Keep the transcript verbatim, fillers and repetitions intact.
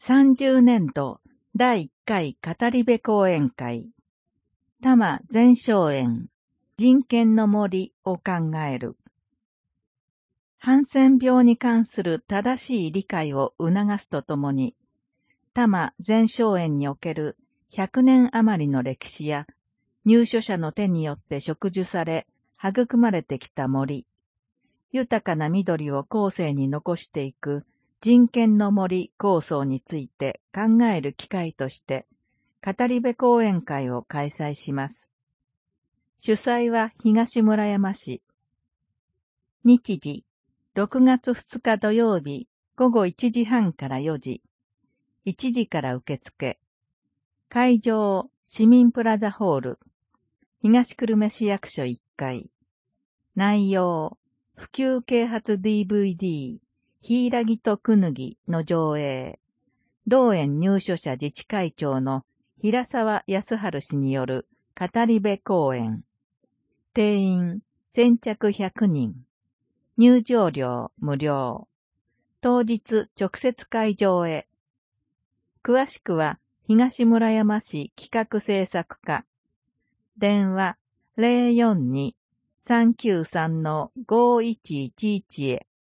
さんじゅうねんどだいいっかい語り部講演会、多摩全生園人権の森を考える。ハンセン病に関する正しい理解を促すとともに、多摩全生園におけるひゃくねん余りの歴史や、入所者の手によって植樹され、育まれてきた森、豊かな緑を後世に残していく人権の森構想について考える機会として、語り部講演会を開催します。主催は東村山市。日時、ろくがつふつか土曜日ごごいちじはんからよじ、いちじから受付。会場、市民プラザホール、東久留米市役所いっかい。内容、普及啓発 ディーブイディー、ヒイラギとクヌギの上映。同園入所者自治会長の平沢康春氏による語り部講演。定員、先着ひゃくにん。入場料無料。当日直接会場へ。詳しくは東村山市企画制作課。電話 ゼロよんに さんきゅうさん ごいちいちいち へ。